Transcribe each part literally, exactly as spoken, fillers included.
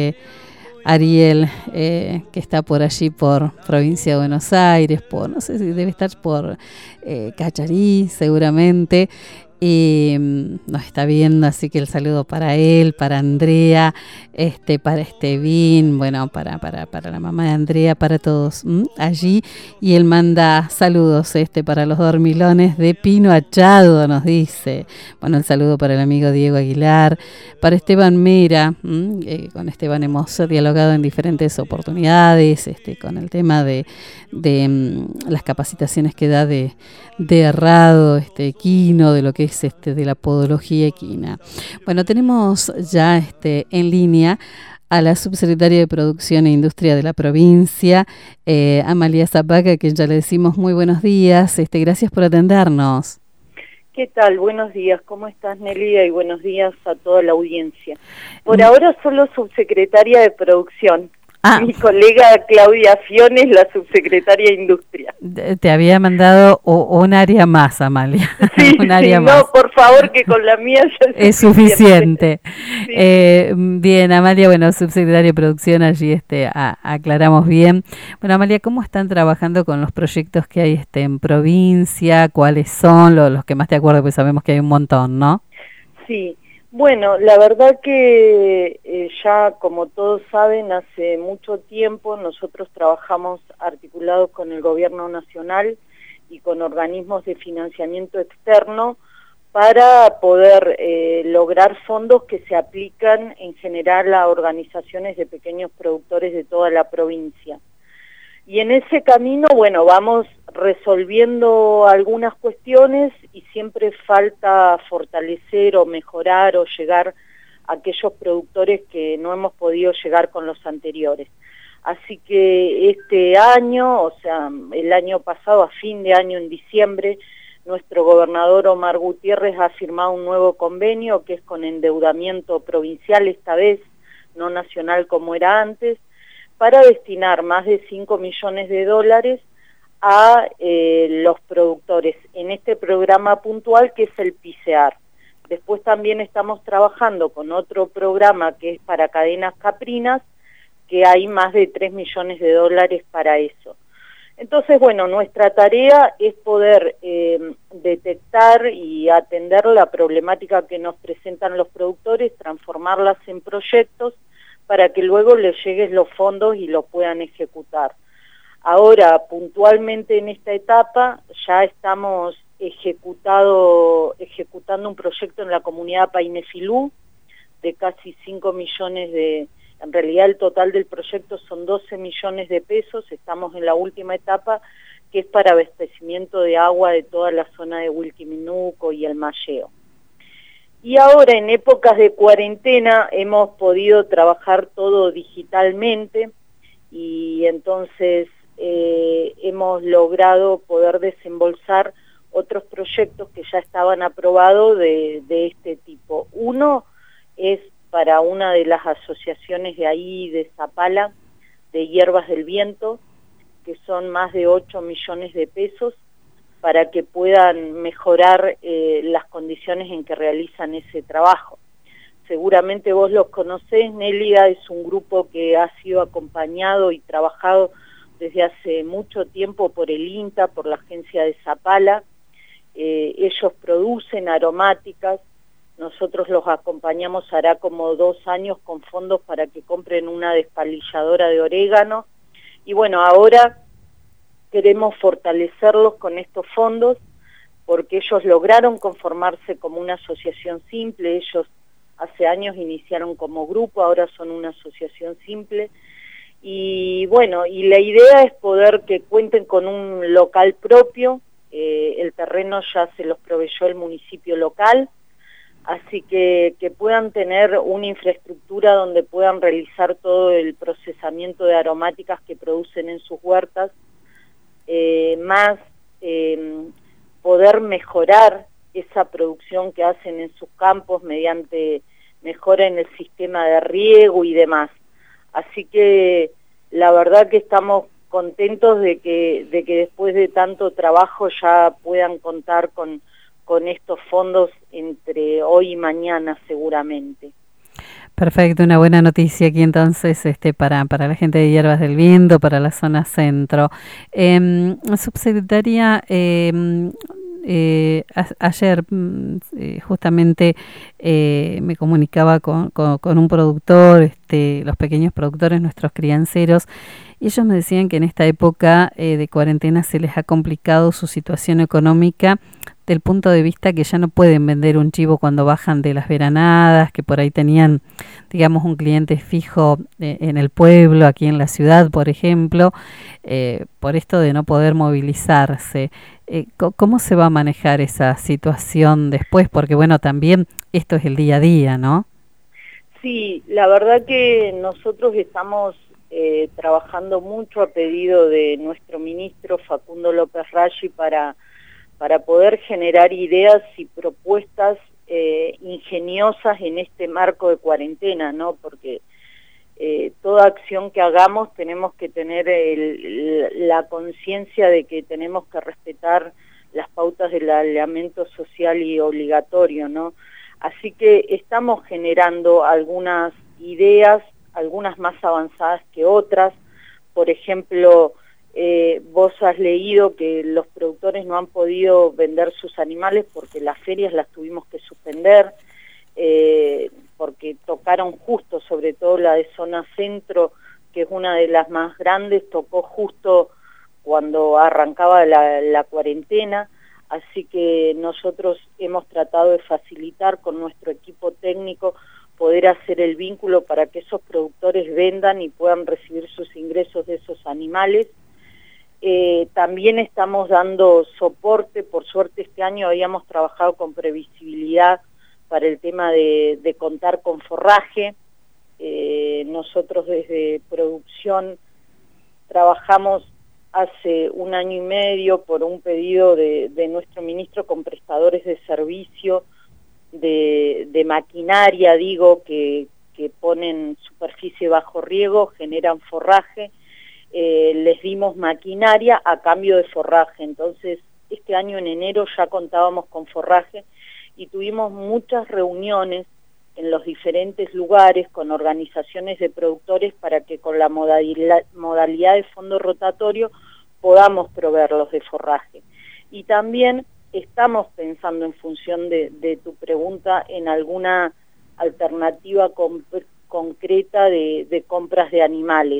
este Ariel, eh, que está por allí, por provincia de Buenos Aires, por, no sé si debe estar por eh, Cacharí, seguramente, y um, nos está viendo, así que el saludo para él, para Andrea, este, para Estevín, bueno, para, para, para la mamá de Andrea, para todos ¿m? allí, y él manda saludos este para los dormilones de Pino Achado, nos dice. Bueno, el saludo para el amigo Diego Aguilar, para Esteban Mera, eh, con Esteban hemos dialogado en diferentes oportunidades, este, con el tema de, de um, las capacitaciones que da de, de errado, este, equino, de lo que es este, de la podología equina. Bueno, tenemos ya este, en línea a la subsecretaria de Producción e Industria de la provincia, eh, Amalia Zapaca, a quien ya le decimos muy buenos días. Este, gracias por atendernos. ¿Qué tal? Buenos días. ¿Cómo estás, Nelia? Y buenos días a toda la audiencia. Por mm. ahora solo subsecretaria de Producción. Ah. Mi colega Claudia Fiones, la subsecretaria de Industria. Te había mandado o, un área más, Amalia. Sí, un área sí, más. No, por favor, que con la mía ya es, es suficiente. Sí. Eh, bien, Amalia, bueno, subsecretaria de Producción, allí este, a, aclaramos bien. Bueno, Amalia, ¿cómo están trabajando con los proyectos que hay este, en provincia? ¿Cuáles son los, los que más te acuerdas? Pues sabemos que hay un montón, ¿no? Sí. Bueno, la verdad que eh, ya como todos saben, hace mucho tiempo nosotros trabajamos articulados con el gobierno nacional y con organismos de financiamiento externo para poder eh, lograr fondos que se aplican en general a organizaciones de pequeños productores de toda la provincia. Y en ese camino, bueno, vamos resolviendo algunas cuestiones y siempre falta fortalecer o mejorar o llegar a aquellos productores que no hemos podido llegar con los anteriores. Así que este año, o sea, el año pasado, a fin de año en diciembre, nuestro gobernador Omar Gutiérrez ha firmado un nuevo convenio que es con endeudamiento provincial esta vez, no nacional como era antes, para destinar más de cinco millones de dólares a eh, los productores en este programa puntual que es el PICEAR. Después también estamos trabajando con otro programa que es para cadenas caprinas, que hay más de tres millones de dólares para eso. Entonces, bueno, nuestra tarea es poder eh, detectar y atender la problemática que nos presentan los productores, transformarlas en proyectos, para que luego les lleguen los fondos y los puedan ejecutar. Ahora, puntualmente en esta etapa, ya estamos ejecutado, ejecutando un proyecto en la comunidad Painefilú de casi cinco millones de... En realidad el total del proyecto son doce millones de pesos, estamos en la última etapa, que es para abastecimiento de agua de toda la zona de Wilquiminuco y el Malleo. Y ahora, en épocas de cuarentena, hemos podido trabajar todo digitalmente y entonces eh, hemos logrado poder desembolsar otros proyectos que ya estaban aprobados de, de este tipo. Uno es para una de las asociaciones de ahí, de Zapala, de Hierbas del Viento, que son más de ocho millones de pesos, para que puedan mejorar eh, las condiciones en que realizan ese trabajo. Seguramente vos los conocés, Nélida es un grupo que ha sido acompañado y trabajado desde hace mucho tiempo por el INTA, por la agencia de Zapala. Eh, ellos producen aromáticas, nosotros los acompañamos hará como dos años con fondos para que compren una despalilladora de orégano, y bueno, ahora queremos fortalecerlos con estos fondos porque ellos lograron conformarse como una asociación simple. Ellos hace años iniciaron como grupo, ahora son una asociación simple, y bueno, y la idea es poder que cuenten con un local propio. Eh, el terreno ya se los proveyó el municipio local, así que que puedan tener una infraestructura donde puedan realizar todo el procesamiento de aromáticas que producen en sus huertas, eh, más eh, poder mejorar esa producción que hacen en sus campos mediante mejora en el sistema de riego y demás. Así que la verdad que estamos contentos de que, de que después de tanto trabajo ya puedan contar con, con estos fondos entre hoy y mañana seguramente. Perfecto, una buena noticia aquí entonces este, para, para la gente de Hierbas del Viento, para la zona centro. Eh, subsecretaria, eh, eh, a, ayer eh, justamente eh, me comunicaba con, con, con un productor, este, los pequeños productores, nuestros crianceros, y ellos me decían que en esta época eh, de cuarentena se les ha complicado su situación económica del punto de vista que ya no pueden vender un chivo cuando bajan de las veranadas, que por ahí tenían, digamos, un cliente fijo eh, en el pueblo, aquí en la ciudad, por ejemplo, eh, por esto de no poder movilizarse. Eh, ¿Cómo se va a manejar esa situación después? Porque, bueno, también esto es el día a día, ¿no? Sí, la verdad que nosotros estamos eh, trabajando mucho a pedido de nuestro ministro Facundo López Raggi para para poder generar ideas y propuestas eh, ingeniosas en este marco de cuarentena, ¿no? Porque eh, toda acción que hagamos tenemos que tener el, la conciencia de que tenemos que respetar las pautas del aislamiento social y obligatorio, ¿no? Así que estamos generando algunas ideas, algunas más avanzadas que otras. Por ejemplo, Eh, vos has leído que los productores no han podido vender sus animales porque las ferias las tuvimos que suspender, eh, porque tocaron justo, sobre todo la de zona centro, que es una de las más grandes, tocó justo cuando arrancaba la, la cuarentena, así que nosotros hemos tratado de facilitar con nuestro equipo técnico poder hacer el vínculo para que esos productores vendan y puedan recibir sus ingresos de esos animales. Eh, también estamos dando soporte, por suerte este año habíamos trabajado con previsibilidad para el tema de, de contar con forraje. Eh, nosotros desde producción trabajamos hace un año y medio por un pedido de, de nuestro ministro con prestadores de servicio, de, de maquinaria, digo, que, que ponen superficie bajo riego, generan forraje. Eh, les dimos maquinaria a cambio de forraje, entonces este año en enero ya contábamos con forraje y tuvimos muchas reuniones en los diferentes lugares con organizaciones de productores para que con la modalidad, modalidad de fondo rotatorio podamos proveerlos de forraje. Y también estamos pensando en función de, de tu pregunta en alguna alternativa con, concreta de, de compras de animales.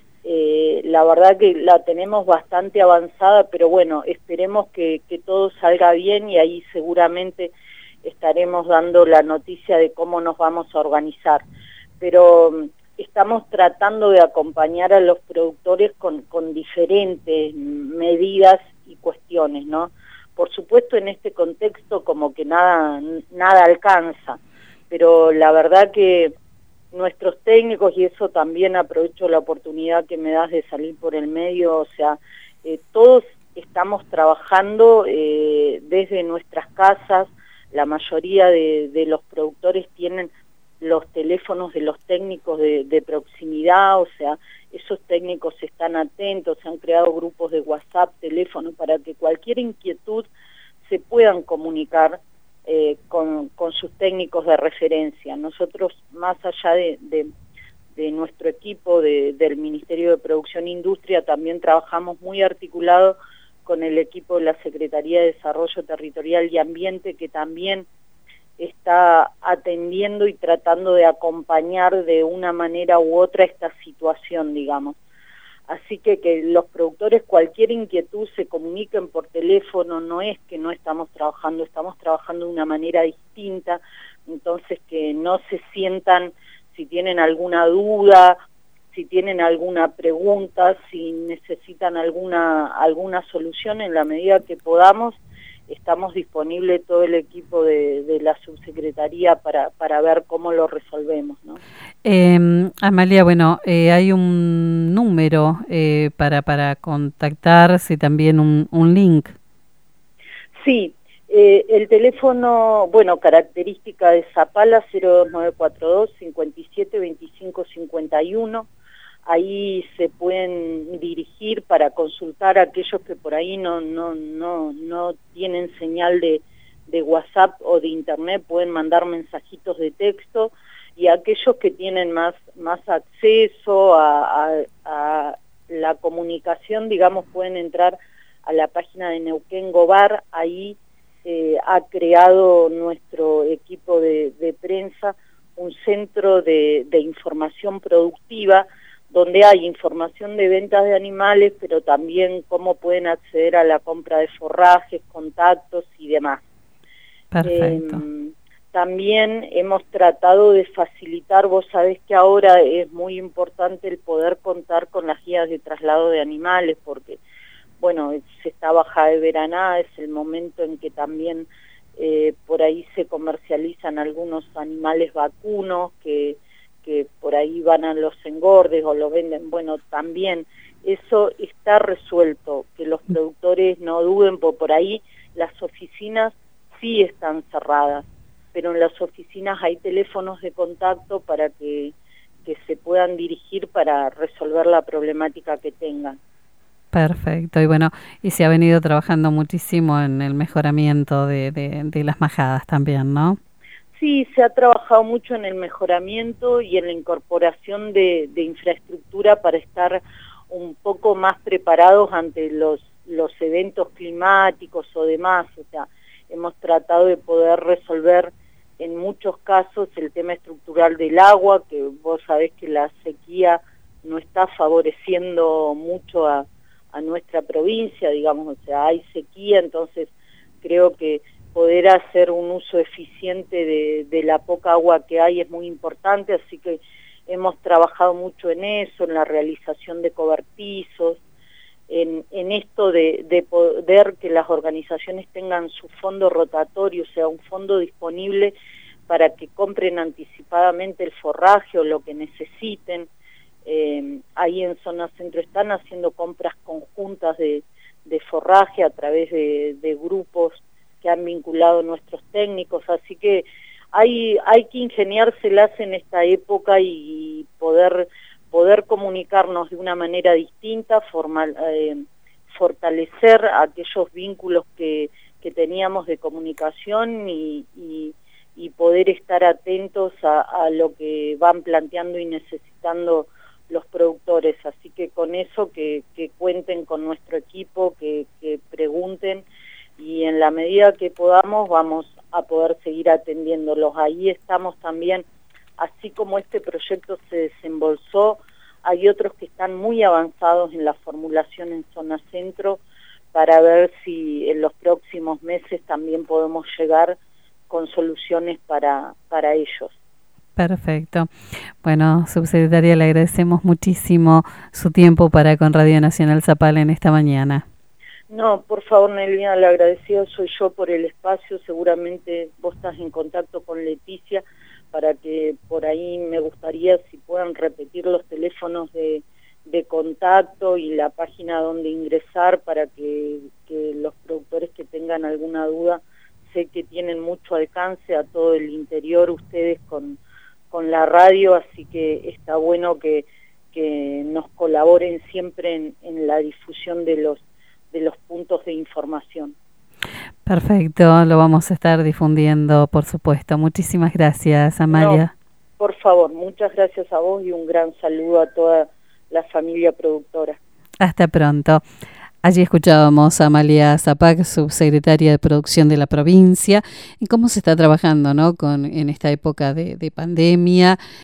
Eh, la verdad que la tenemos bastante avanzada, pero bueno, esperemos que, que todo salga bien y ahí seguramente estaremos dando la noticia de cómo nos vamos a organizar. Pero um, estamos tratando de acompañar a los productores con, con diferentes medidas y cuestiones, ¿no? Por supuesto en este contexto como que nada, nada alcanza, pero la verdad que nuestros técnicos, y eso también aprovecho la oportunidad que me das de salir por el medio, o sea, eh, todos estamos trabajando eh, desde nuestras casas, la mayoría de, de los productores tienen los teléfonos de los técnicos de, de proximidad, o sea, esos técnicos están atentos, se han creado grupos de WhatsApp, teléfono, para que cualquier inquietud se puedan comunicar Eh, con, con sus técnicos de referencia. Nosotros, más allá de, de, de nuestro equipo de, del Ministerio de Producción e Industria, también trabajamos muy articulado con el equipo de la Secretaría de Desarrollo Territorial y Ambiente, que también está atendiendo y tratando de acompañar de una manera u otra esta situación, digamos. Así que que los productores cualquier inquietud se comuniquen por teléfono, no es que no estamos trabajando, estamos trabajando de una manera distinta, entonces que no se sientan, si tienen alguna duda, si tienen alguna pregunta, si necesitan alguna, alguna solución, en la medida que podamos, estamos disponibles todo el equipo de, de la subsecretaría para, para ver cómo lo resolvemos, ¿no? Eh, Amalia, bueno, eh, hay un número eh, para, para contactarse, también un, un link. Sí, eh, el teléfono, bueno, característica de Zapala cero dos nueve cuatro dos, cinco siete, dos cinco cinco uno. Ahí se pueden dirigir para consultar a aquellos que por ahí no, no, no, no tienen señal de, de WhatsApp o de internet, pueden mandar mensajitos de texto y aquellos que tienen más, más acceso a, a, a la comunicación, digamos, pueden entrar a la página de Neuquén Gobar. Ahí eh, ha creado nuestro equipo de, de prensa un centro de, de información productiva, donde hay información de ventas de animales, pero también cómo pueden acceder a la compra de forrajes, contactos y demás. Perfecto. Eh, también hemos tratado de facilitar, vos sabés que ahora es muy importante el poder contar con las guías de traslado de animales, porque, bueno, se está bajada de veranada, es el momento en que también eh, por ahí se comercializan algunos animales vacunos que que por ahí van a los engordes o lo venden. Bueno, también eso está resuelto, que los productores no duden, por, por ahí las oficinas sí están cerradas, pero en las oficinas hay teléfonos de contacto para que, que se puedan dirigir para resolver la problemática que tengan. Perfecto, y bueno, y se ha venido trabajando muchísimo en el mejoramiento de, de, de las majadas también, ¿no? Sí, se ha trabajado mucho en el mejoramiento y en la incorporación de, de infraestructura para estar un poco más preparados ante los, los eventos climáticos o demás. O sea, hemos tratado de poder resolver en muchos casos el tema estructural del agua, que vos sabés que la sequía no está favoreciendo mucho a, a nuestra provincia, digamos, o sea, hay sequía, entonces creo que poder hacer un uso eficiente de, de la poca agua que hay es muy importante, así que hemos trabajado mucho en eso, en la realización de cobertizos, en, en esto de, de poder que las organizaciones tengan su fondo rotatorio, o sea, un fondo disponible para que compren anticipadamente el forraje o lo que necesiten. Eh, ahí en Zona Centro están haciendo compras conjuntas de, de forraje a través de, de grupos que han vinculado nuestros técnicos, así que hay, hay que ingeniárselas en esta época y poder, poder comunicarnos de una manera distinta, formal, eh, fortalecer aquellos vínculos que, que teníamos de comunicación y, y, y poder estar atentos a, a lo que van planteando y necesitando los productores, así que con eso que, que cuenten con nuestro equipo, que, que pregunten, y en la medida que podamos vamos a poder seguir atendiéndolos. Ahí estamos también, así como este proyecto se desembolsó, hay otros que están muy avanzados en la formulación en Zona Centro para ver si en los próximos meses también podemos llegar con soluciones para, para ellos. Perfecto. Bueno, subsecretaria, le agradecemos muchísimo su tiempo para con Radio Nacional Zapala en esta mañana. No, por favor, Nelvina, le agradecido soy yo por el espacio. Seguramente vos estás en contacto con Leticia para que por ahí me gustaría si puedan repetir los teléfonos de, de contacto y la página donde ingresar para que, que los productores que tengan alguna duda, sé que tienen mucho alcance a todo el interior ustedes con, con la radio, así que está bueno que, que nos colaboren siempre en, en la difusión de los de los puntos de información. Perfecto, lo vamos a estar difundiendo, por supuesto. Muchísimas gracias, Amalia. No, por favor, muchas gracias a vos y un gran saludo a toda la familia productora. Hasta pronto. Allí escuchábamos a Amalia Zapac, subsecretaria de Producción de la provincia, en cómo se está trabajando, ¿no?, con en esta época de, de pandemia.